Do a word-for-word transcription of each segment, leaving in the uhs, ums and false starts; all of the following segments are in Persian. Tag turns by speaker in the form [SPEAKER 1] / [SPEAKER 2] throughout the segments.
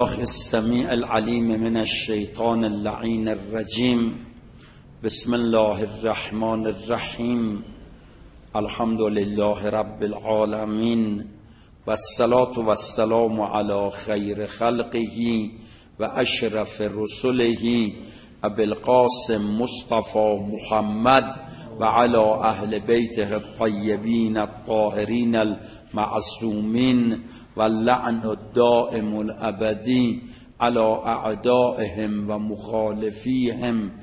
[SPEAKER 1] السميع العليم من الشيطان اللعين الرجيم. بسم الله الرحمن الرحيم. الحمد لله رب العالمين، والصلاة والسلام على خير خلقه وأشرف رسله أبي القاسم مصطفى محمد وعلى أهل بيته الطيبين الطاهرين المعصومين، واللعن الدائم الأبدي على أعدائهم ومخالفيهم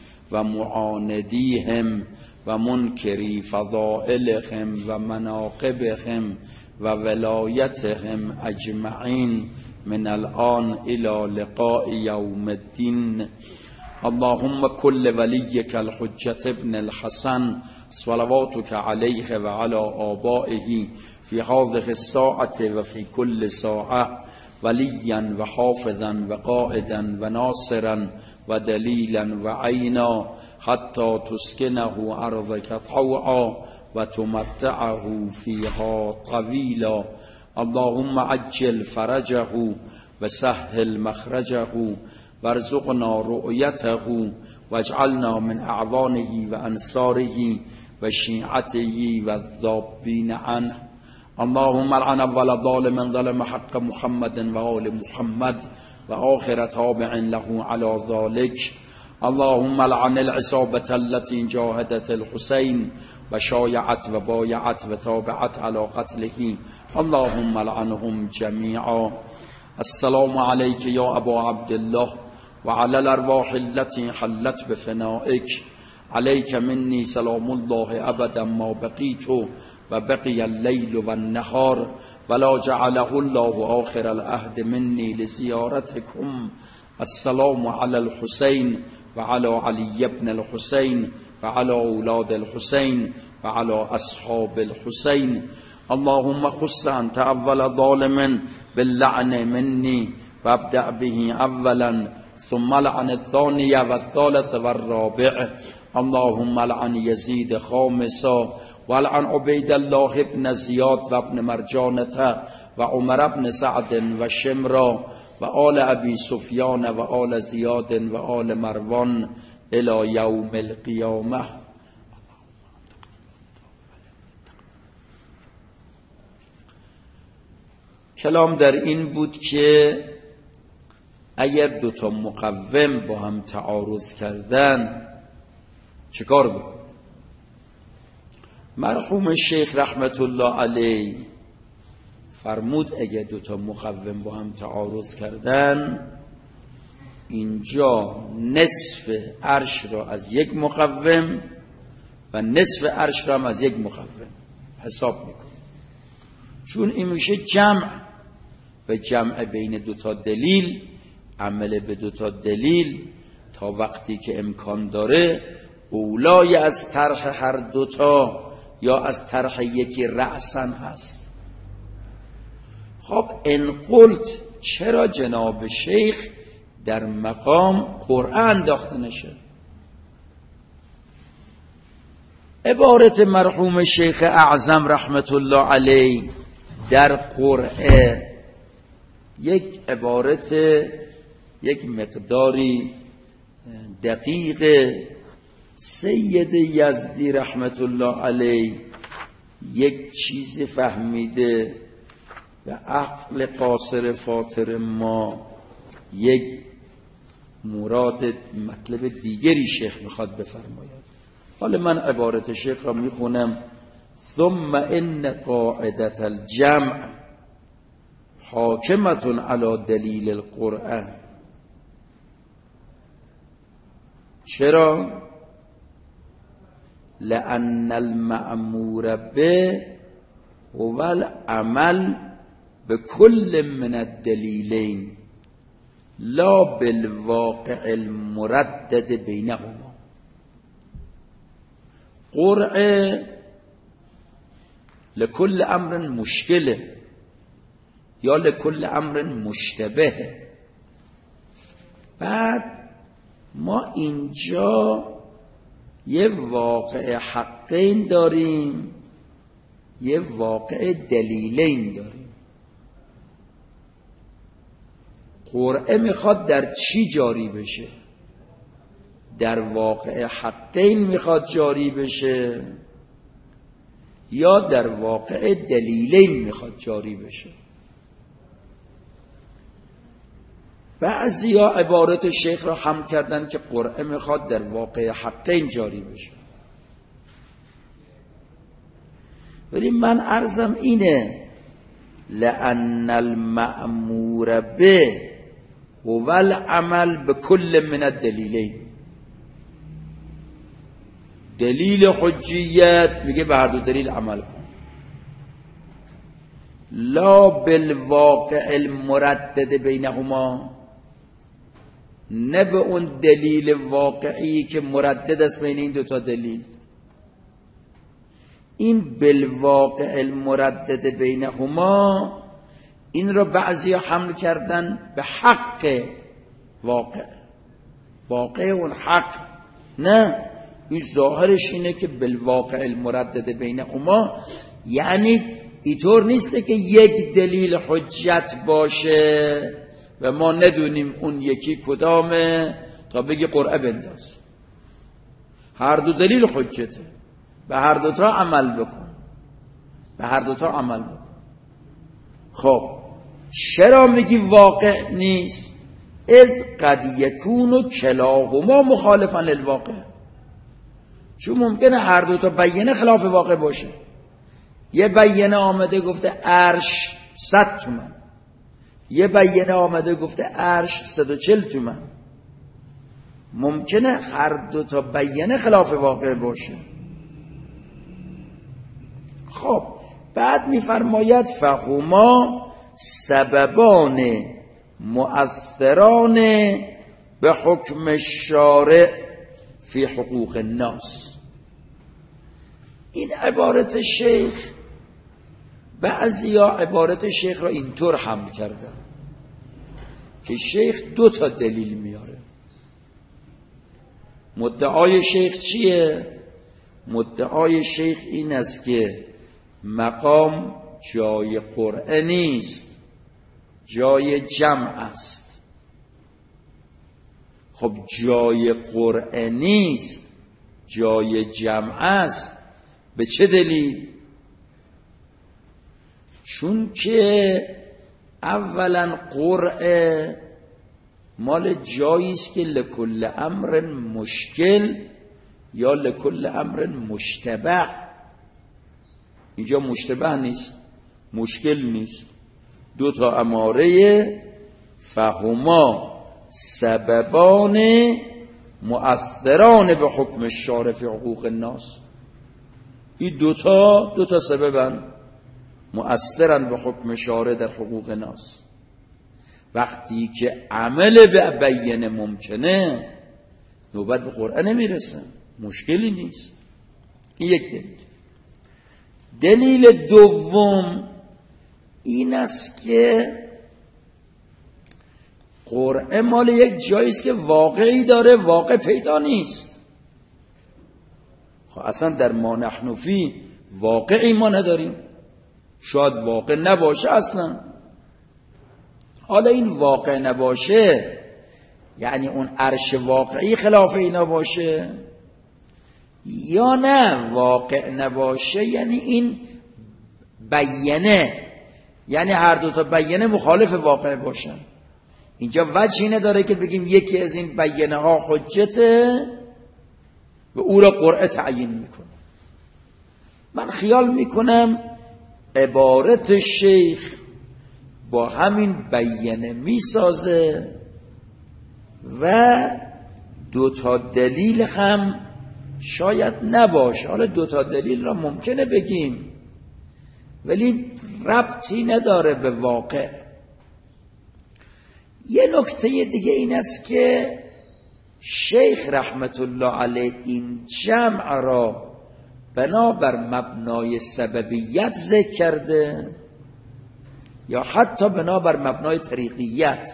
[SPEAKER 1] ومعانديهم ومنكري فضائلهم ومناقبهم وولايتهم أجمعين من الآن إلى لقاء يوم الدين. اللهم كل وليك الحجة ابن الحسن صلواتك عليه وعلى آبائه في هذه الساعة وفي كل ساعة وليا وحافظا وقائدا وناصرا ودليلا وعينا، حتى تسكنه أرضك طوعا وتمتعه فيها طويلا. اللهم عجل فرجه وسهل مخرجه وارزقنا رؤيته واجعلنا من أعوانه وأنصاره وشيعته والذابين عنه. اللهم لعن أول ظالم ظلم حق محمد وآل محمد وآخر تابع له على ذلك. اللهم لعن العصابة التي جاهدت الحسين وشايعت وبايعت وتابعت على قتله، اللهم لعنهم جميعا. السلام عليك يا أبا عبد الله وعلى الأرواح التي حلت بفنائك. عليك مني سلام الله أبدا ما بقيت وبقي الليل والنهار، ولا جعله الله آخر العهد مني لزيارتكم. السلام على الحسين وعلى علي بن الحسين وعلى أولاد الحسين وعلى أصحاب الحسين. اللهم خص أنت أول ظالم باللعن مني وابدأ به أولا، ثم لعن الثاني والثالث والرابع. اللهم لعن يزيد خامسا، ولعن عبيد الله بن زياد وابن مرجانة وعمر بن سعد وشمرا وآل أبي سفيان وآل زياد وآل مروان إلى يوم القيامة. کلام در این بود که اگر دو تا مقوم با هم تعارض کردن چه کار بکن؟ مرحوم شیخ رحمت الله علیه فرمود اگر دو تا مقوم با هم تعارض کردن، اینجا نصف عرش را از یک مقوم و نصف عرش را هم از یک مقوم حساب میکن، چون این میشه جمع و جمع بین دو تا دلیل، عمل به دو تا دلیل تا وقتی که امکان داره اولای از طرح هر دوتا یا از طرح یکی رأسن هست. خب ان قلت چرا جناب شیخ در مقام قرآن انداخته نشه؟ عبارت مرحوم شیخ اعظم رحمت الله علیه در قرآن یک عبارت یک مقداری دقیق. سید یزدی رحمت الله علیه یک چیز فهمیده و عقل قاصر فاطر ما یک مراد مطلب دیگری شیخ میخواد بفرماید. حالا من عبارت شیخ را میخونم: ثم ان قاعدة الجمع حاکمة علی دلیل القرآن. چرا؟ لأن المأمور به هو العمل بكل من الدلیلین لا بالواقع المردد بینهما. قرآن لكل امر مشکله یا لكل امر مشتبه. بعد ما اینجا یه واقع حقین داریم، یه واقع دلیلین داریم. قرعه میخواد در چی جاری بشه؟ در واقع حقین میخواد جاری بشه یا در واقع دلیلین میخواد جاری بشه؟ بعضی ها عبارت شیخ را هم کردن که قرعه میخواد در واقع حقین جاری بشه، ولی من عرضم اینه لأن المأمور به هو العمل بكل من الدلیلین. دلیل حجیت میگه به هر دو دلیل عمل کن، لا بالواقع المردد بینهما، نه به اون دلیل واقعی که مردد است بین این دوتا دلیل. این بالواقع المردد بینهما این رو بعضی حمل کردن به حق واقع، واقع اون حق. نه، این ظاهرش اینه که بالواقع المردد بینهما یعنی اینطور نیسته که یک دلیل حجت باشه و ما ندونیم اون یکی کدامه تا بگی قرعه بنداز. هر دو دلیل حجته، به هر دوتا عمل بکن، به هر دوتا عمل بکن. خب چرا میگی واقع نیست؟ اذ قد یکون کلاهما مخالفا للواقع، چون ممکنه هر دوتا بیانه خلاف واقع باشه. یه بیانه آمده گفته عرش صد تومن، یه بیانه آمده گفته عرش صد و چل تومن. ممکنه هر دوتا بیانه خلاف واقع باشه. خب بعد میفرماید فهما سببان مؤثران به حکم الشارع فی حقوق الناس. این عبارت شیخ، بعضیا عبارت شیخ را اینطور حمل کردن که شیخ دو تا دلیل میاره. مدعای شیخ چیه؟ مدعای شیخ این است که مقام جای قرعه نیست، جای جمع است. خب جای قرعه نیست، جای جمع است. به چه دلیل؟ چون که اولا قرعه مال جایی است که لکل امر مشکل یا لکل امر مشتبه. اینجا مشتبه نیست، مشکل نیست. دو تا اماره فهما سببان مؤثران به حکم الشارع فی حقوق الناس. این دوتا دوتا سببن مؤثرن به حکم شارع در حقوق ناس. وقتی که عمل به بیانه ممکنه نوبت به قرآن نمیرسن، مشکلی نیست. این یک دلیل. دلیل دوم این است که قرآن مال یک جایی است که واقعی داره، واقع پیدا نیست. خب اصلا در ما نحن فی واقعی ما نداریم، شاید واقع نباشه اصلا. حالا این واقع نباشه یعنی اون عرش واقعی خلاف اینا باشه، یا نه واقع نباشه یعنی این بیانه، یعنی هر دو تا بیانه مخالف واقع باشن. اینجا وجهی نداره که بگیم یکی از این بیانه ها حجته و او را قرعه تعیین میکنه. من خیال میکنم عبارت شیخ با همین بیانه میسازه و دو تا دلیل هم شاید نباشه. حالا دو تا دلیل را ممکنه بگیم ولی ربطی نداره به واقع. یه نکته دیگه این است که شیخ رحمت الله علیه این جمع را بنابر مبنای سببیت ذکر کرده یا حتی بنابر مبنای طریقیت.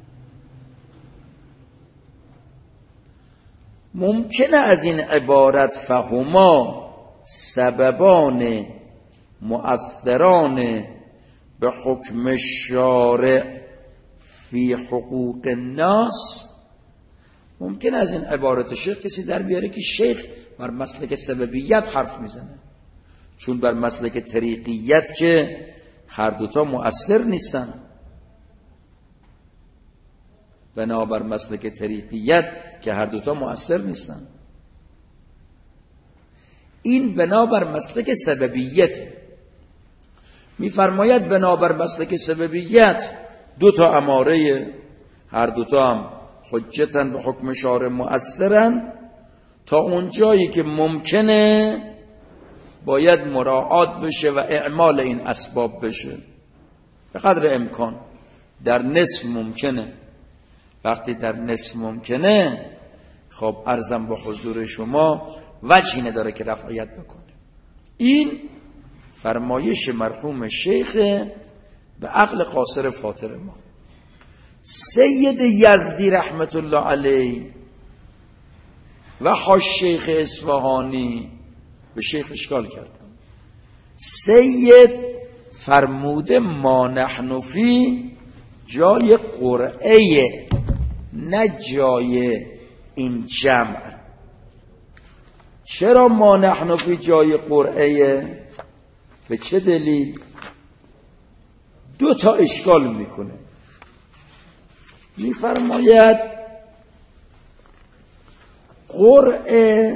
[SPEAKER 1] ممکنه از این عبارت فهما سببان مؤثران به حکم شارع فی حقوق الناس، ممکن از این عبارت شیخ کسی در بیاره که شیخ بر مسلک سببیت حرف میزنه، چون بر مسلک طریقیت که هر دوتا مؤثر نیستن. بنابر مسلک طریقیت که هر دوتا مؤثر نیستن، این بنابر مسلک سببیت. میفرماید بنابر مسلک سببیت دو تا اماره، هر دوتا هم حجتن به حکم شارع مؤثرن، تا اون جایی که ممکنه باید مراعات بشه و اعمال این اسباب بشه به قدر امکان. در نصف ممکنه، وقتی در نصف ممکنه خب عرضم به حضور شما وجهی نداره که رفعیت بکنه. این فرمایش مرحوم شیخ به عقل قاصر فاطر ما. سید یزدی رحمت الله علیه و حاج شیخ اصفهانی به شیخ اشکال کردن. سید فرموده ما نحن فی جای قرعه، نه جای این جمع. چرا ما نحن فی جای قرعه؟ به چه دلیل؟ دو تا اشکال میکنه. میفرماید قرعه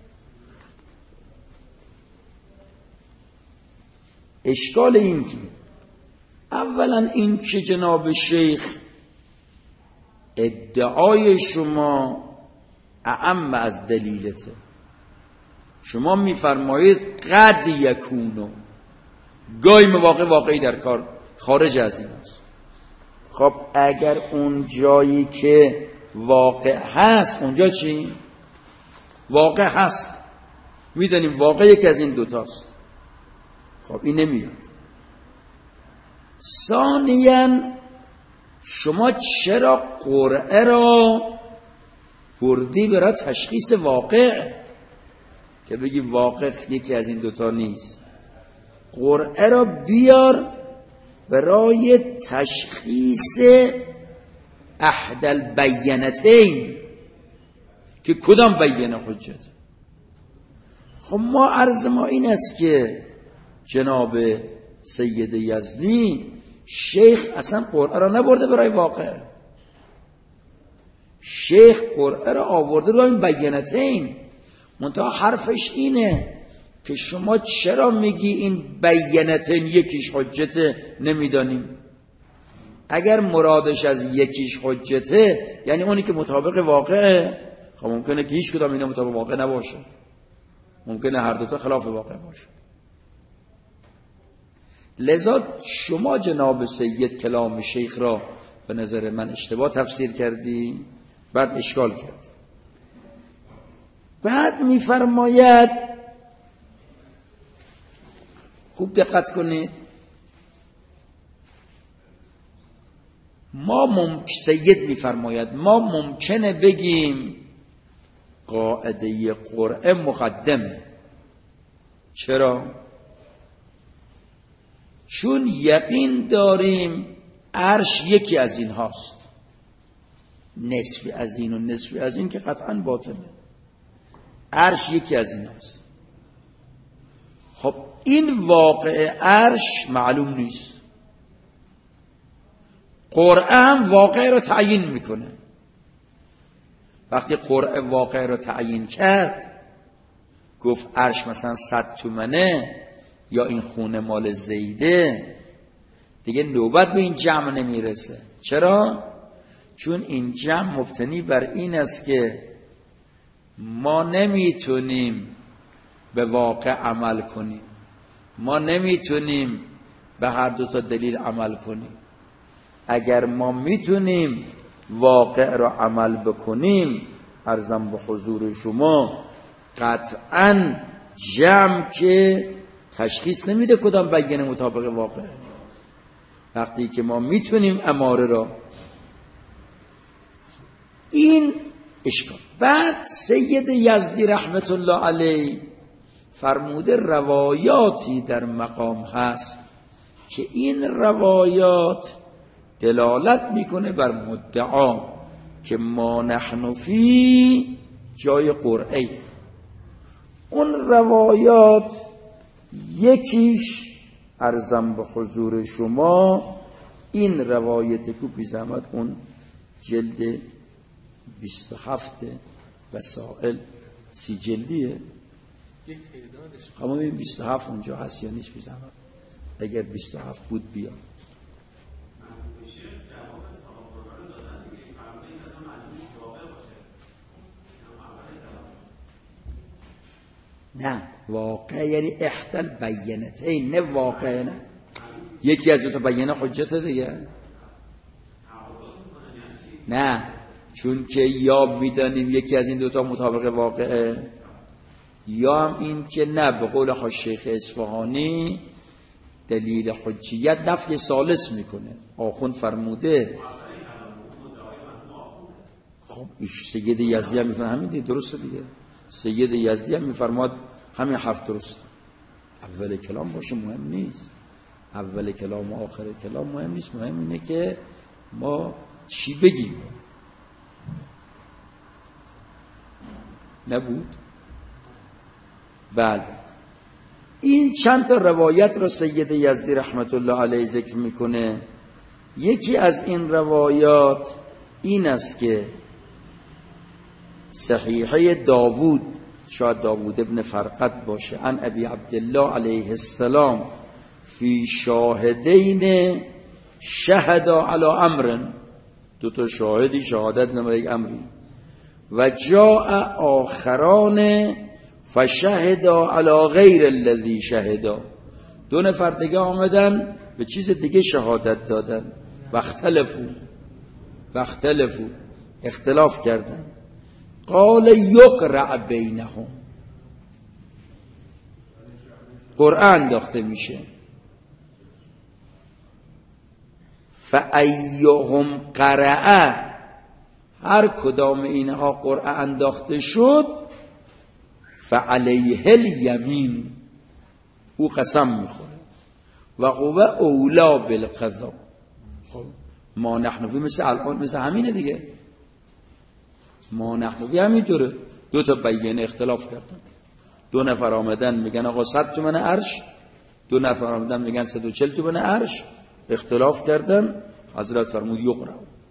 [SPEAKER 1] اشکال این که اولا این که جناب شیخ ادعای شما اعم از دلیلته. شما میفرمایید قد یکونو، گاهی مواقع واقعی در کار خارج از این است. خب اگر اون جایی که واقع هست، اونجا چی؟ واقع هست، میدونیم واقع یکی از این دوتاست. خب این نمیاد. ثانیاً شما چرا قرعه را بردی برای تشخیص واقع که بگی واقع یکی از این دوتا نیست؟ قرعه را بیار برای تشخیص احد البینتین که کدام بینه حجت. خب ما عرض ما این است که جناب سید یزدی شیخ اصلا قرعه را نبرده برای واقع، شیخ قرعه را آورده رو این بینتین. منتها حرفش اینه که شما چرا میگی این بینتین یکیش حجته نمیدانیم؟ اگر مرادش از یکیش حجته یعنی اونی که مطابق واقعه. خب ممکنه که هیچ کدام اینا مطابق واقع نباشه، ممکنه هر دوتا خلاف واقع باشه. لذا شما جناب سید کلام شیخ را به نظر من اشتباه تفسیر کردی، بعد اشکال کرد. بعد میفرماید، خوب دقت کنید، ما ممکن سید میفرماید ما ممکنه بگیم قاعده قرعه مقدمه. چرا؟ چون یقین داریم عرش یکی از این هاست، نصفی از این و نصفی از این که قطعا باطله، عرش یکی از این هاست. خب این واقع عرش معلوم نیست، قرعه هم واقع رو تعیین میکنه. وقتی قرعه واقع رو تعیین کرد، گفت عرش مثلا صد تومنه یا این خونه مال زیده، دیگه نوبت به این جمع نمیرسه. چرا؟ چون این جمع مبتنی بر این است که ما نمیتونیم به واقع عمل کنیم، ما نمیتونیم به هر دو تا دلیل عمل کنیم. اگر ما میتونیم واقع را عمل بکنیم، عرضم به حضور شما قطعاً جمع که تشخیص نمیده کدام بیانه مطابق واقع. وقتی که ما میتونیم اماره را، این اشکال. بعد سید یزدی رحمت الله علیه فرموده روایاتی در مقام هست که این روایات دلالت میکنه بر مدعا که ما نحن فی جای قرعه. اون روایات یکیش عرضم به حضور شما این روایت کو بی زحمت اون جلد بیست و هفت وسائل سی جلدیه، اما ببین بیست و هفت اونجا هست یا نیست بی زحمت، اگر بیست و هفت بود بیا. نه واقع یعنی احتل بینت، این نه واقع، نه یکی از دو تا بینه حجت دیگه. نه چون که یا میدانیم یکی از این دوتا مطابق واقعه، یا هم این که نه به قول شیخ اصفهانی دلیل حجیت نفی ثالث میکنه. آخوند فرموده خب ایش سید یزدی هم میفرماد همین دیگه، درسته دیگه. سید یزدی هم میفرماد همین حرف درسته. اول کلام باشه مهم نیست، اول کلام و آخر کلام مهم نیست، مهم اینه که ما چی بگیم. نبود؟ بله. این چند تا روایت را سید یزدی رحمت الله علیه ذکر میکنه. یکی از این روایات این است که صحیحه داوود، شاید داوود ابن فرقد باشه، عن ابی عبدالله علیه السلام فی شاهدین شهدا علی امر، دو تا شاهدی شهادت نمونه یک امری، و جاء آخران فشهدا علی غیر الذی شهدا، دو نفر دیگه آمدن به چیز دیگه شهادت دادن، و اختلفو و اختلفو اختلاف کردن. قال یقرع بینهم، قرآن انداخته میشه. فایهم قرأ، هر کدام اینها قرآن انداخته شد، فعلیه الیمین، او قسم میخوره. و هو اولا بالقضا. خب ما نحن فی مثل الان مثل همینه دیگه، ما نحن فی همینطوره. دو تا بیانه اختلاف کردن، دو نفر آمدن میگن آقا صد تومن عرش، دو نفر آمدن میگن صد و چهل تومن عرش، اختلاف کردن. حضرت فرمود یقرأ.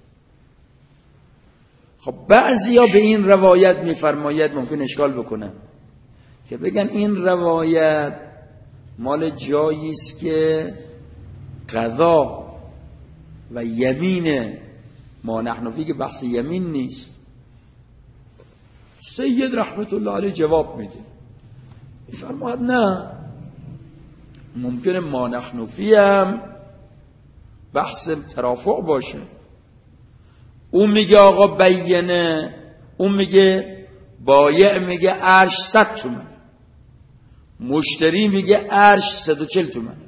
[SPEAKER 1] خب بعضیا به این روایت میفرماید ممکن اشکال بکنن که بگن این روایت مال جایی است که قضا و یمینه، ما نحن فی که بحث یمین نیست. سید رحمت الله علیه جواب میده، میفرماید نه، ممکنه ما نحن فی هم بحث ترافع باشه. اون میگه آقا بینه، اون میگه بایع میگه عرش صد تومنه، مشتری میگه عرش صد و چل تومنه.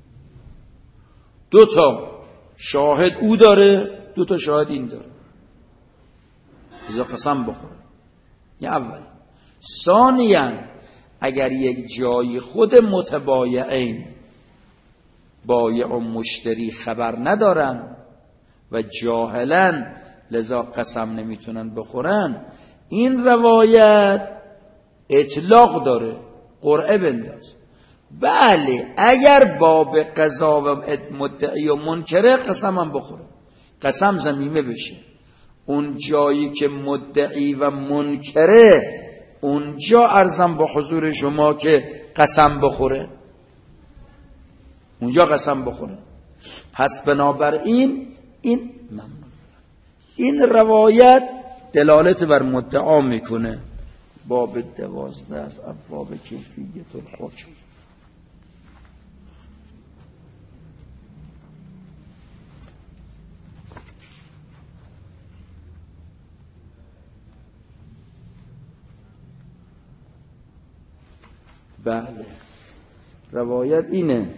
[SPEAKER 1] دو تا شاهد او داره، دو تا شاهد این داره، بذار قسم بخوره. یا اول. ثانیاً اگر یک جای خود متبایعین، بایع و مشتری خبر ندارن و جاهلن لذا قسم نمیتونن بخورن، این روایت اطلاق داره، قرعه بنداز. بله اگر باب قضا و مدعی و منکره قسم هم بخوره، قسم ضمیمه بشه. اون جایی که مدعی و منکره، اونجا عرضم به حضور شما که قسم بخوره، اونجا قسم بخوره. پس بنابراین این ممنون. این روایت دلالت بر مدعا میکنه. باب دوازده از ابواب کیفیت الحکم. بله روایت اینه.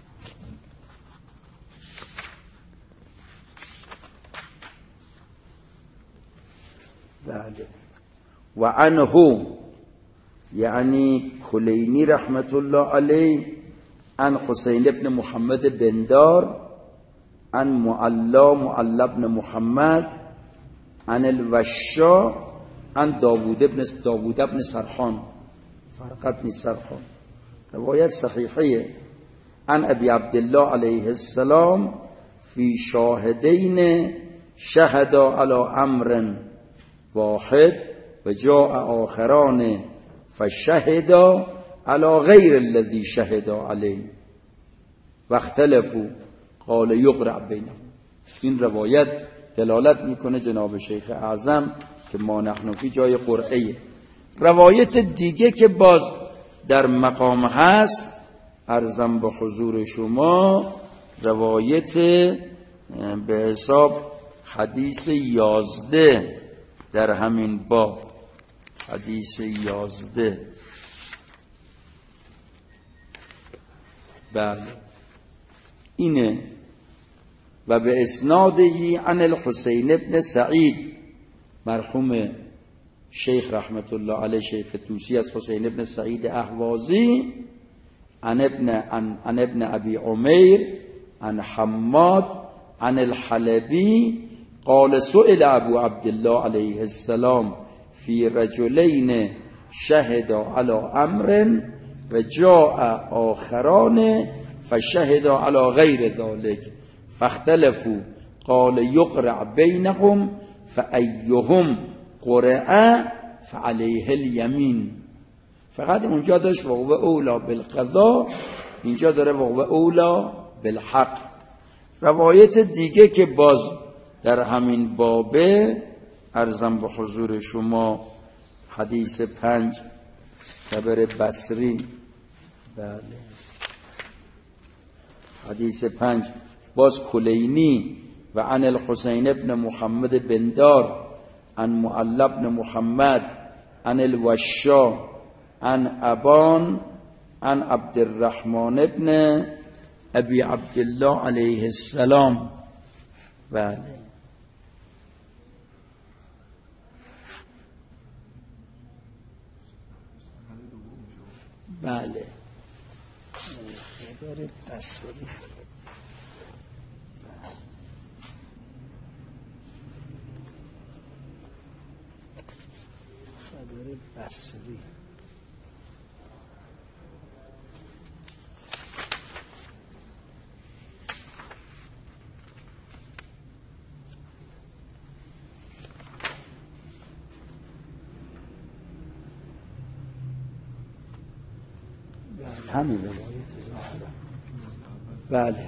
[SPEAKER 1] بله و عنه یعنی کلینی رحمت الله علیه عن حسین ابن محمد بندار عن معلا معلا بن محمد عن الوشا عن داوود ابن داوود ابن سرخان، فرقت نیست سرخان، روایت صحیحیه. عن ابی عبدالله علیه السلام فی شاهدین شهدا علی امر واحد و جاء آخران فشهدا علی غیر الذی شهدا علیه و اختلفوا قال یقرأ بینهم. این روایت دلالت میکنه جناب شیخ اعظم که ما نحن فی جای قرعه. روایت دیگه که باز در مقام هست عرضم به حضور شما، روایت به حساب حدیث یازده در همین باب، حدیث یازده. بله اینه. و به اسنادهی عن الحسین ابن سعید، مرحوم شیخ رحمت الله علیه شیخ توسی از حسین ابن سعید اهوازی، عن ابن عن, عن ابن ابی عمیر عن حماد عن الحلبی قال سئل ابو عبدالله علیه السلام فی رجلین شهدا علی امر و جاء آخران فشهدا علی غیر ذلك فاختلفوا قال یقرأ بینهم فایهم قرأ فعلیه الیمین. فقط اونجا داشت وهو اولا بالقضاء، اینجا داره وهو اولا بالحق. روایت دیگه که باز در همین بابه عرضم به حضور شما، حدیث پنج خبر بصری. بله حدیث پنج باز کلینی و عن الحسین ابن محمد بن دار عن معلا بن محمد عن الوشا عن ابان عن عبد الرحمن ابن ابی عبدالله علیه السلام. بله بله خبر بصری. خبر بصری همین روایت ظاهرا. بله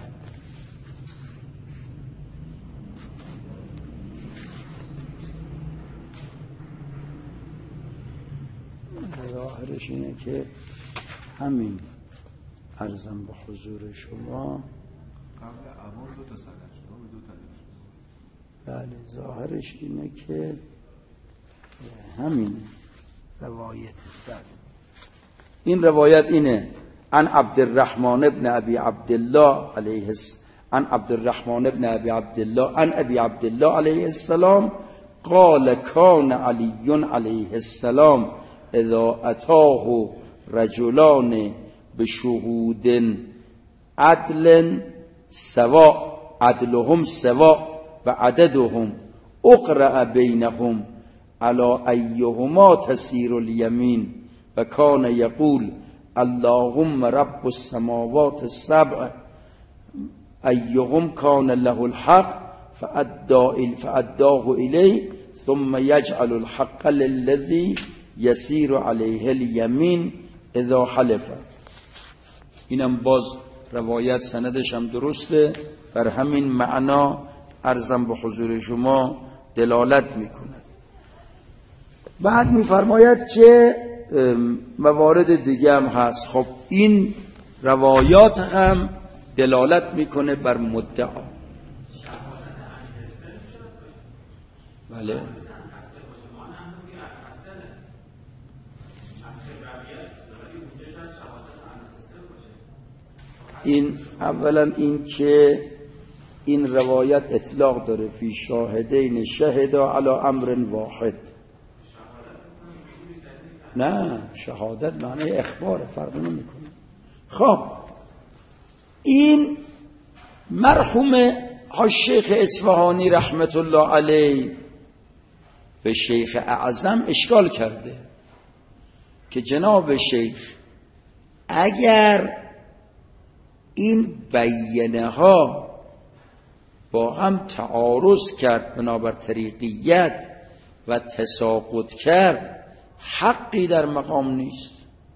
[SPEAKER 1] ظاهرش اینه که همین عرضم به حضور شما.
[SPEAKER 2] قبل امر دو تا سند شما به دو تا.
[SPEAKER 1] بله ظاهرش اینه که همین روایت. بله این روایت اینه عن عبد الرحمن ابن ابي عبد الله علیه السلام عن عبد الرحمن ابن ابي عبد الله عن ابي عبد الله علیه السلام قال كان علی علیه السلام اذا اتاه رجلان بشهود عدل سواء عدلهم سواء و عددهم اقرأ بینهم على ایهما تسیر الیمین و کان یقول اللهم رب السماوات السبع ایهم کان له الحق فأداه الیه ثم یجعل الحق للذی یسیر علیه الیمین اذا حلف. اینم باز روایت سندش هم درسته، بر همین معنا عرضم به حضور شما دلالت میکنه. بعد میفرماید که موارد دیگه هم هست. خب این روایات هم دلالت میکنه بر مدعا. بله این اولا این که این روایت اطلاق داره فی شاهدین شهدا علی امر واحد. نه شهادت معنی اخباره، فرق نمیکنه. خب این مرحوم ها شیخ اصفهانی رحمت الله علیه به شیخ اعظم اشکال کرده که جناب شیخ اگر این بیانه ها با هم تعارض کرد بنابر طریقیت و تساقط کرد حقی در مقام نیست.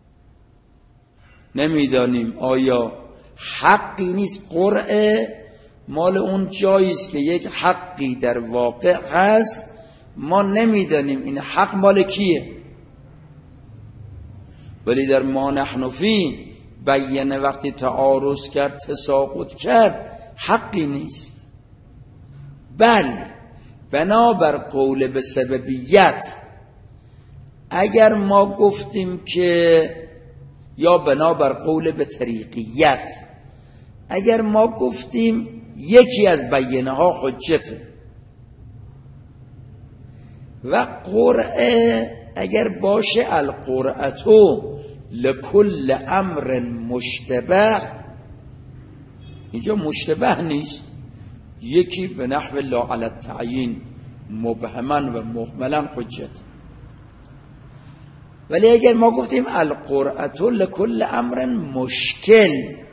[SPEAKER 1] نمیدانیم آیا حقی نیست، قرعه مال اون جاییست که یک حقی در واقع هست، ما نمیدانیم این حق مال کیه. ولی در ما نحن فی بیانه وقتی تعارض کرد تساقط کرد حقی نیست. بل بنابر قول به سببیت اگر ما گفتیم که، یا بنابر قول به طریقیت اگر ما گفتیم یکی از بیانه ها حجته و قرعه اگر باشه القرعتو لکل امر مشتبه، اینجا مشتبه نیست، یکی به نحو لا علی التعیین مبهما و مهملا حجت. ولی اگر ما گفتیم القرعتو لکل امر مشکل،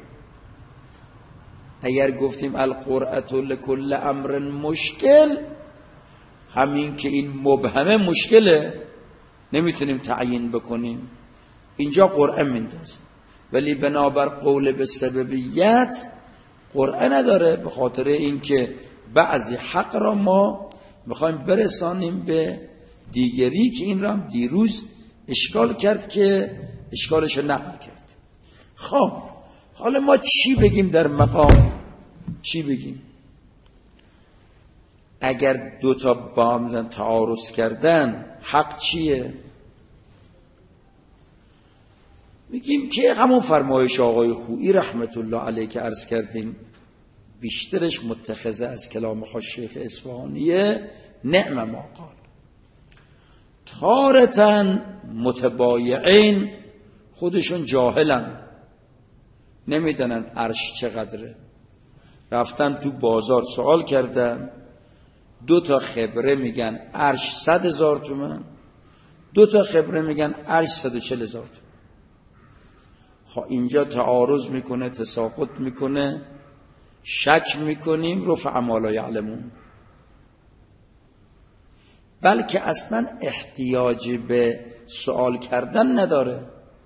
[SPEAKER 1] اگر گفتیم القرعتو لکل امر مشکل، همین که این مبهمه مشکله نمیتونیم تعیین بکنیم، اینجا قرعه میندازیم. ولی بنابر قول به سببیت قرعه نداره، به خاطر اینکه بعضی حق را ما میخوایم برسانیم به دیگری که این را هم دیروز اشکال کرد که اشکالش نقل کرد. خب حالا ما چی بگیم در مقام؟ چی بگیم اگر دو تا با هم تعارض کردن؟ حق چیه؟ میگیم که همون فرمایش آقای خویی رحمت الله علیه که عرض کردیم بیشترش متخذه از کلام خود شیخ اصفهانیه، نعم ما قال. تارتن متبایعین خودشون جاهلن، نمیدونن عرش چقدره، رفتن تو بازار سوال کردن، دو تا خبره میگن عرش صد هزار تومن، دو تا خبره میگن عرش صد و چل هزار تومن. خب اینجا تعارض میکنه، تساقط میکنه، شک میکنیم رفع ما لا یعلمون، بلکه اصلا احتیاجی به سوال کردن نداره.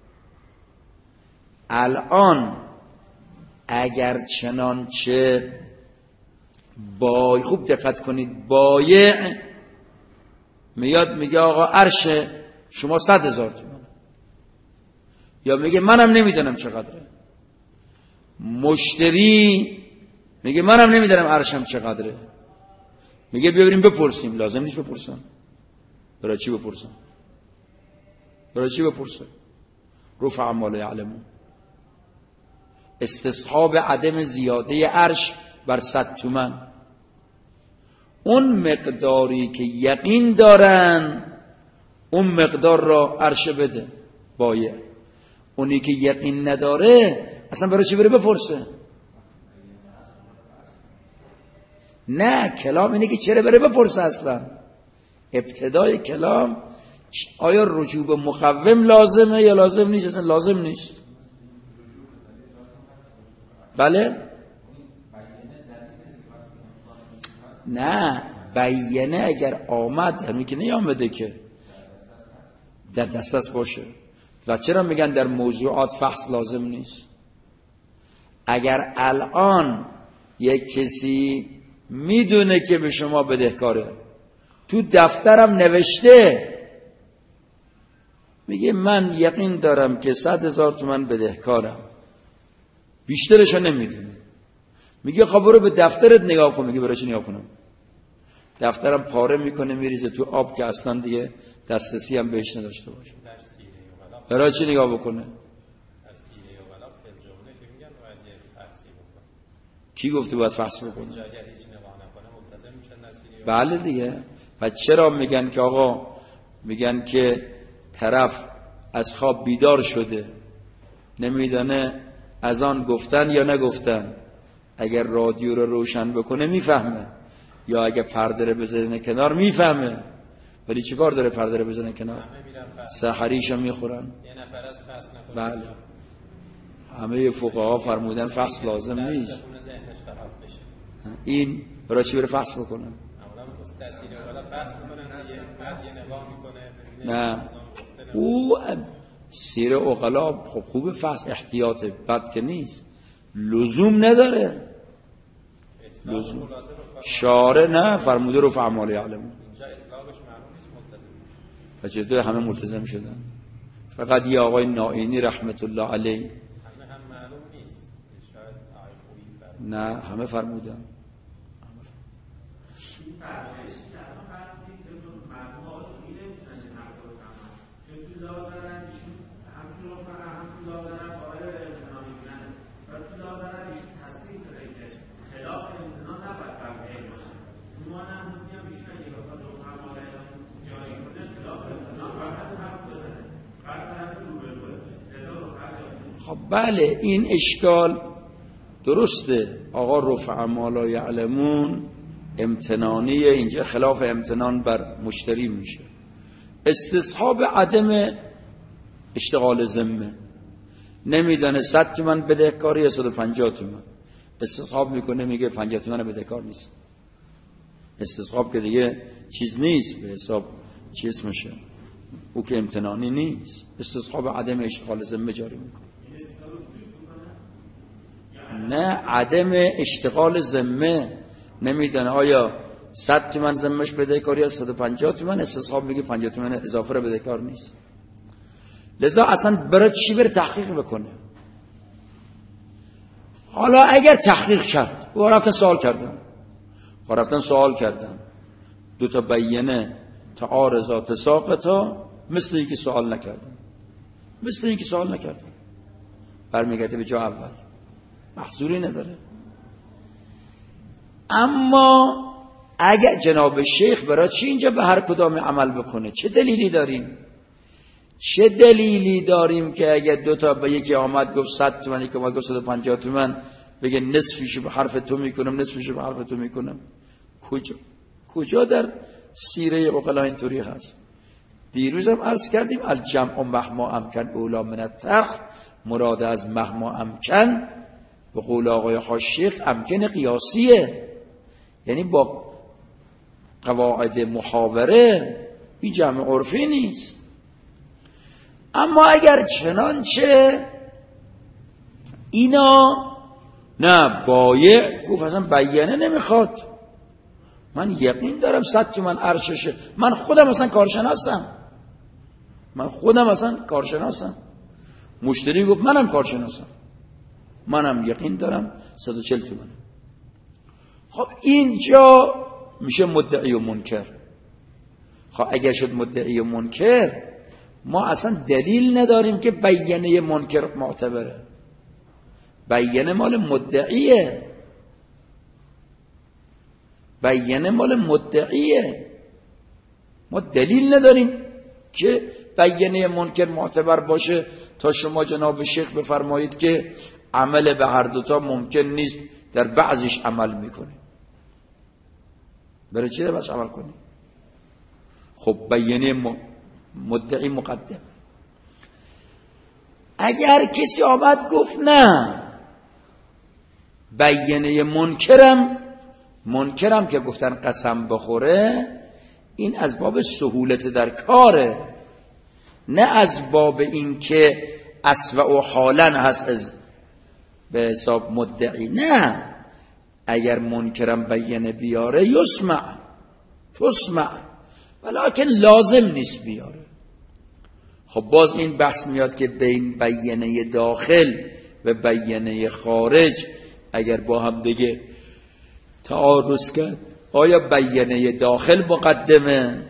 [SPEAKER 1] الان اگر چنانچه بای خوب دقت کنید، بایع میاد میگه آقا عرش شما صد هزار تومان، یا میگه منم نمیدونم چقدره. مشتری میگه منم نمیدونم عرشم چقدره، میگه بیا بریم بپرسیم. لازم نیست بپرسم. برای چی بپرسم؟ برای چی بپرسم؟ رفع ما لا یعلمون، استصحاب عدم زیاده عرش بر صد تومن. اون مقداری که یقین دارن اون مقدار را عرش بده بایع، اونی که یقین نداره اصلا برای چی بره بپرسه؟ نه، کلام اینه که چرا بره بپرسه. اصلا ابتدای کلام آیا رجوع به مقوم لازمه یا لازم نیست؟ اصلا لازم نیست. بله؟ نه، بیانه اگر آمد، همین که نیامده که در دسترس باشه. و چرا میگن در موضوعات فحص لازم نیست؟ اگر الان یک کسی میدونه که به شما بدهکاره، تو دفترم نوشته، میگه من یقین دارم که صد هزار تومن بدهکارم، بیشترشو نمیدونه، میگه خب برو به دفترت نگاه کن. میگه برای چی نگاه کنم؟ دفترم پاره میکنه میریزه تو آب که اصلا دیگه دسترسی هم بهش نداشته باشه. برای چی نگاه بکنه؟ کی گفته باید فحص بکنه؟ بله دیگه. و چرا میگن که آقا، میگن که طرف از خواب بیدار شده، نمیدانه از آن گفتن یا نگفتن، اگر رادیو رو روشن بکنه میفهمه، یا اگر پرده رو بزنه کنار میفهمه. ولی چه کار داره پرده رو بزنه کنار؟ سحریشو میخورن.
[SPEAKER 3] یه نفر از فصل نخوره.
[SPEAKER 1] بله، همه فقها فرمودن فحص لازم نیست. این برای چی بره فحص بکنن؟ نه، او سیر عقلا خب خوب فحص احتیاط بد که نیست، لزوم نداره. لزوم شارع نه فرموده رو فعمال یعلمون. بچه دو همه ملتزم شدن، فقط یه آقای نائینی رحمت الله علیه نه همه فرمودن. خب بله این اشکال درسته. آقا رفع ما لا یعلمون امتنانیه، اینجا خلاف امتنان بر مشتری میشه. استصحاب عدم اشتغال ذمه، نمیدانه صد تومن بدهکاری یا صد و پنجاه تومن، استصحاب میکنه میگه پنجاه تومن بدهکار نیست. استصحاب که دیگه چیز نیست به حساب چی اسمشه، او که امتنانی نیست. استصحاب عدم اشتغال ذمه جاری میکنه. نه عدم اشتغال ذمه، نمیدانه آیا صد تومن ذمهش بدهکاری یا صد و پنجاه تومن، استصحاب میگه پنجاه تومن اضافه رو بدهکار نیست. لذا اصلا برای چی بره تحقیق بکنه؟ حالا اگر تحقیق کرد و رفتن سوال کردن و رفتن سوال کردن دو تا بیانه تعارضات ساقطا، مثل اینکه سوال نکردن، مثل اینکه سوال نکردن، برمیگرده به جا اول، محظوری نداره. اما اگر جناب شیخ برای چی اینجا به هر کدام عمل بکنه؟ چه دلیلی داریم؟ چه دلیلی داریم که اگر دو تا به یکی آمد گفت صد تومن، یکی آمد گفت صد و پنجاه تومن، بگه نصفیشو به حرف تو میکنم نصفیشو به حرف تو میکنم؟ کجا کجا در سیره عقلا اینطوری هست؟ دیروز هم عرض کردیم الجمع مهما امکن اولا من الترک، مراد از مهما امکن به قول آقای حاشیخ امکن قیاسیه، یعنی با قواعد محاوره، این جمع عرفی نیست. اما اگر چنانچه اینا نه بایع گفت اصلا بیانه نمیخواد، من یقین دارم صد تومن عرششه، من خودم اصلا کارشناسم، من خودم اصلا کارشناسم، مشتری گفت منم کارشناسم، منم یقین دارم صد و چهل تومنه. خب اینجا میشه مدعی و منکر. خب اگر شد مدعی و منکر، ما اصلا دلیل نداریم که بیانه منکر معتبره، بیانه مال مدعیه، بیانه مال مدعیه. ما دلیل نداریم که بیانه منکر معتبر باشه تا شما جناب شیخ بفرمایید که عمل به هر دوتا ممکن نیست، در بعضیش عمل میکنه. برای چی بس عمل کنی؟ خب بیانه مدعی مقدم. اگر کسی آمد گفت نه بیانه منکرم، منکرم که گفتن قسم بخوره، این از باب سهولت در کاره، نه از باب این که اسوأ و حالن هست از به حساب مدعی. نه، اگر منکرم بیانه بیاره یسمع تسمع، ولکن لازم نیست بیاره. خب باز این بحث میاد که بین بیانه داخل و بیانه خارج اگر با هم دیگه تعارض کرد، آیا بیانه داخل مقدمه؟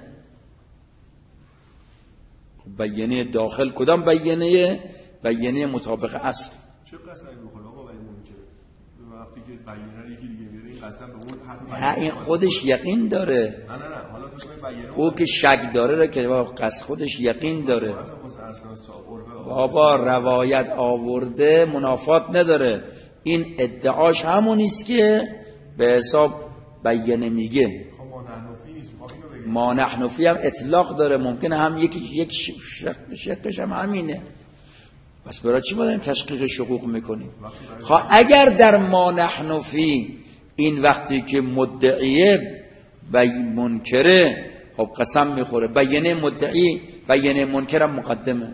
[SPEAKER 1] بیانه داخل کدام بیانه؟ بیانه مطابق اصل.
[SPEAKER 2] چه قسمی بخوره آقا برای منکر؟ وقتی که بیانه رو یکی دیگه میاره این قسم به اون حرف،
[SPEAKER 1] نه این خودش یقین داره.
[SPEAKER 2] نه نه نه حالا تو بیانه
[SPEAKER 1] او که شک داره را که قصد خودش یقین داره. بابا روایت آورده منافات نداره. این ادعاش همونیست که به حساب بیانه میگه. ما نحن فی هم اطلاق داره، ممکنه هم یک یک شقش هم همینه. بس برای چی ما داریم تشقیق شقوق میکنیم؟ خواه اگر در ما نحن فی این وقتی که مدعیه و منکره، خب قسم میخوره. بیانه مدعی بیانه منکرم مقدمه.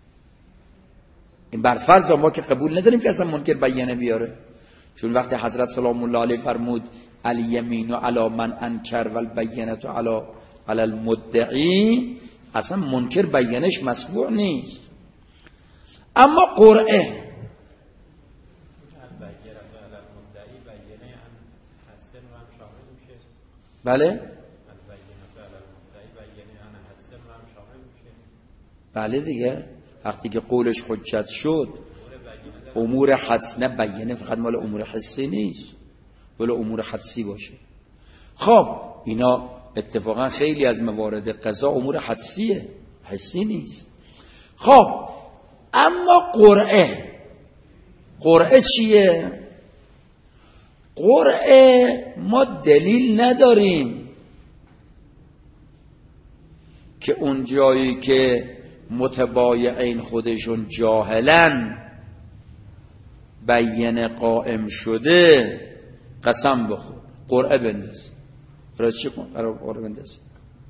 [SPEAKER 1] این برفرض ما که قبول نداریم که اصلا منکر بیانه بیاره، چون وقتی حضرت سلام الله علیه فرمود الیمین علی من انکر والبینة علی علی المدعی، اصلا منکر بیانش مسموع نیست. اما قرعه بله بله دیگه، وقتی که قولش حجت شد امور حدس نه بیانه فقط مال امور حسی نیست، ولی امور حدسی باشه. خب اینا اتفاقا خیلی از موارد قضا امور حدسیه، حسی نیست. خب اما قرعه، قرعه چیه؟ قرعه ما دلیل نداریم که اون جایی که متبایعین خودشون جاهلن بیانه قائم شده قسم بخور قرعه بنداز. برای چی قرعه بنداز؟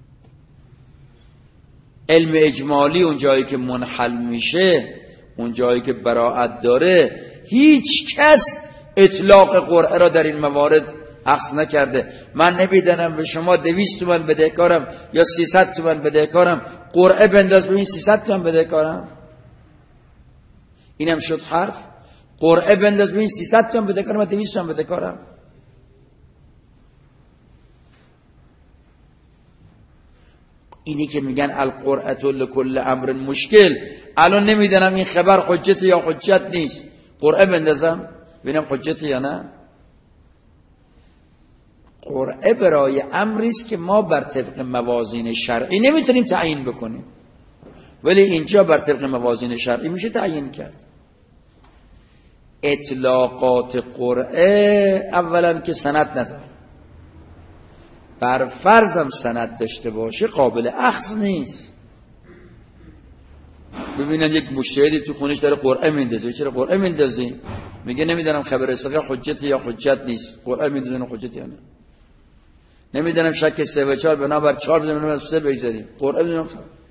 [SPEAKER 1] علم اجمالی اون جایی که منحل میشه، اون جایی که براءت داره، هیچ کس اطلاق قرعه را در این موارد عکس نکرده. من نمیدانم به شما دویست تومن بدهکارم یا سیصد تومن بدهکارم، قرعه بنداز ببین سیصد تومن بدهکارم. اینم شد حرف؟ قرعه بنداز ببین سیصد تومن بدهکارم و دویست تومن بدهکارم. اینی که میگن القرعه لکل امر مشکل، الان نمیدونم این خبر حجت یا حجت نیست، قرعه بندازم ببینم حجت یا نه. قرعه برای امری است که ما بر طبق موازین شرعی نمیتونیم تعیین بکنیم، ولی اینجا بر طبق موازین شرعی میشه تعیین کرد. اطلاقات قرعه اولا که سند نداره، بر فرضم سند داشته باشه قابل اخذ نیست. ببینن یک مجتهدی تو خونش داره قرعه میندازه، چرا قرعه میندازی؟ میگه نمیدونم خبر ثقه حجت یا حجت نیست، قرعه میندازن حجت یا نه. نمیدونم شک سه و چهار بنابر چهار بدونم سه بگذاریم، قرعه بدونم.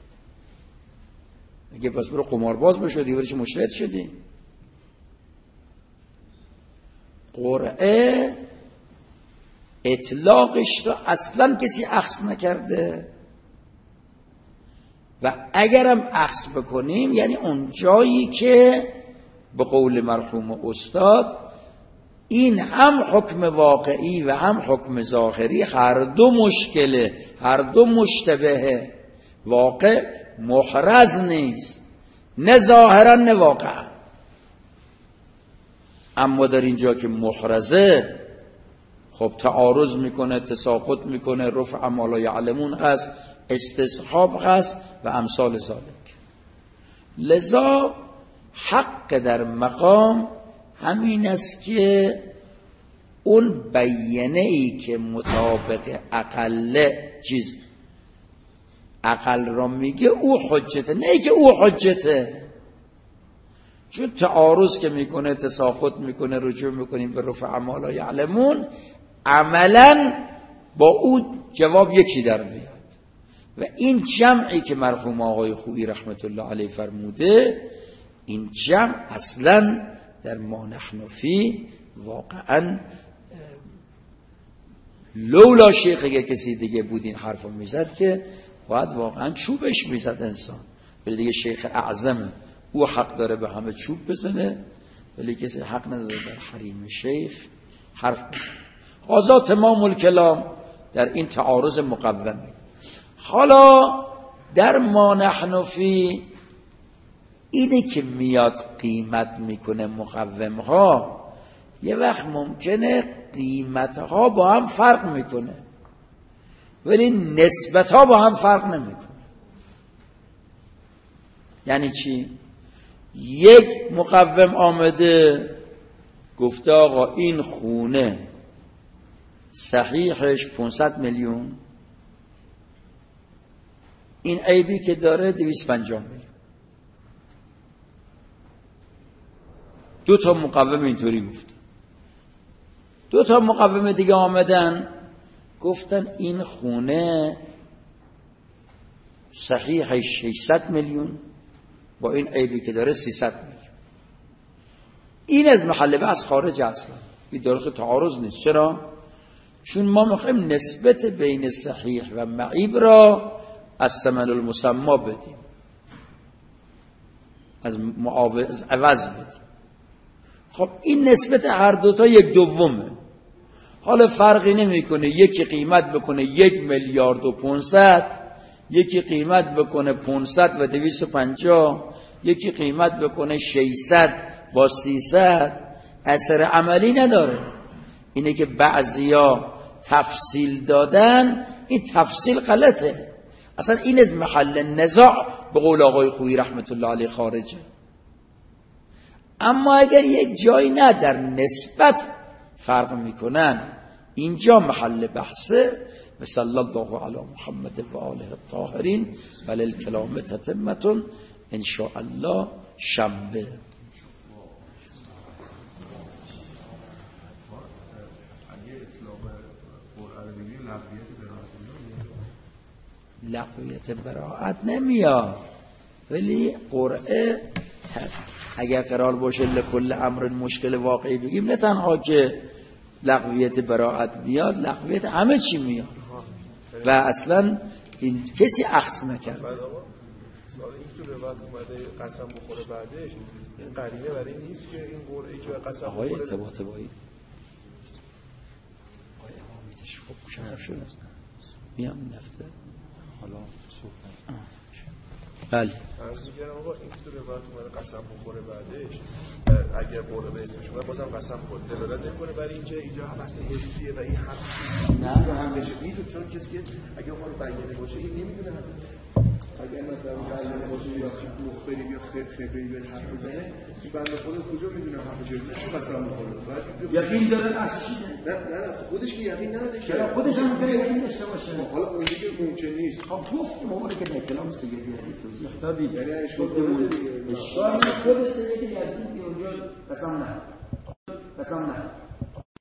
[SPEAKER 1] میگه پس برو قمارباز بشو دیگه، برای چی مجتهد شدی؟ قرعه اطلاقش رو اصلا کسی اخذ نکرده و اگرم اخذ بکنیم یعنی اون جایی که به قول مرحوم استاد این هم حکم واقعی و هم حکم ظاهری هر دو مشکله، هر دو مشتبهه، واقع محرز نیست، نه ظاهرا نه واقعا. اما در اینجا که محرزه خب تعارض میکنه، تساقط میکنه، رفع ما لا یعلمون هست، استصحاب هست و امثال ذالک. لذا حق در مقام همین است که اون بیانه ای که مطابق اقل چیز اقل را میگه او حجته، نه ای که او حجته. چون تعارض که میکنه، تساقط میکنه، رجوع میکنیم به رفع ما لا یعلمون، عملا با او جواب یکی در میاد. و این جمعی که مرحوم آقای خویی رحمت الله علیه فرموده، این جمع اصلا در ما نحن فی واقعا لولا شیخ اگه کسی دیگه بود این حرفو میزد که باید واقعا چوبش میزد انسان، ولی دیگه شیخ اعظم او حق داره به همه چوب بزنه، ولی کسی حق نداره در حریم شیخ حرف بزنه. هذا تمام الکلام در این تعارض مقومه. حالا در ما نحن فی اینه که میاد قیمت میکنه مقوم ها، یه وقت ممکنه قیمت ها با هم فرق میکنه ولی نسبت ها با هم فرق نمیکنه. یعنی چی؟ یک مقوم آمده گفته آقا این خونه صحیحش پانصد میلیون، این عیبی که داره دویست و پنجاه میلیون. دو تا مقوم اینطوری گفت. دو تا مقوم دیگه آمدن گفتن این خونه صحیحش ششصد میلیون، با این عیبی که داره سیصد میلیون. این از محل بحث خارج اصلا، این داره تعارض نیست. چرا؟ چون ما میخوایم نسبت بین صحیح و معیب را از ثمن المسمى بدیم، از معاوض عوض بدیم. خب این نسبت هر دوتا یک دومه. حالا فرقی نمیکنه یکی قیمت بکنه یک میلیارد و پانصد، یکی قیمت بکنه پانصد و دویست و پنجاه، یکی قیمت بکنه ششصد با سیصد، اثر عملی نداره. اینه که بعضیا تفصیل دادن، این تفصیل غلطه اصلا. این از محل نزاع به قول آقای خویی رحمت الله علیه خارجه. اما اگر یک جایی نه در نسبت فرق میکنن، اینجا محل بحثه. و صلی الله علی محمد و آله الطاهرین و للکلام تتمة ان شاء الله شنبه. لغویت براعت نمیاد، ولی قرعه اگر قرار باشه لکل امر مشکل واقعی بگیم، نه تنها که لغویت براعت میاد، لغویت همه چی میاد و اصلا این کسی اخذ نکرده.
[SPEAKER 2] سوال این تو روایت اومده قسم بخوره بعدش، این قرینه برای این نیست که این قرعه‌ای که قسم بخوره.
[SPEAKER 1] آقای طباطبایی آقای امیدش خوب شرف شده میام نفته حالا صحبت. بله
[SPEAKER 2] عرض می‌کردم آقا این تو روایت اومده قسم بخوره بعدش، اگر قرعه به اسمش اومد بازم قسم خورد، دلالت نمی‌کنه برای اینکه اینجا بحث حسیه و این حرف نه هم بشه. میدونم چون کسی که اگه ما رو بیانه باشه این نمیدونه، اگر مثلا بیانه باشه یا مخبری یا خبری بیاد حرف بزنه، این بنده خدا کجا میدونه حرف چیه؟ چه قسم بخوره؟
[SPEAKER 1] یقین داره اصلا
[SPEAKER 2] نه نه خودش که یقین نداره،
[SPEAKER 1] چرا خودش هم به یقین داشته باشه.
[SPEAKER 2] حالا اون دیگه ممکن نیست.
[SPEAKER 1] خب گفت موقعی که در کلام سیدی توضیح دادید،
[SPEAKER 2] یعنی اشکال نداره.
[SPEAKER 1] اشکال خود سیدی یزدی اونجا قسم نه قسم نه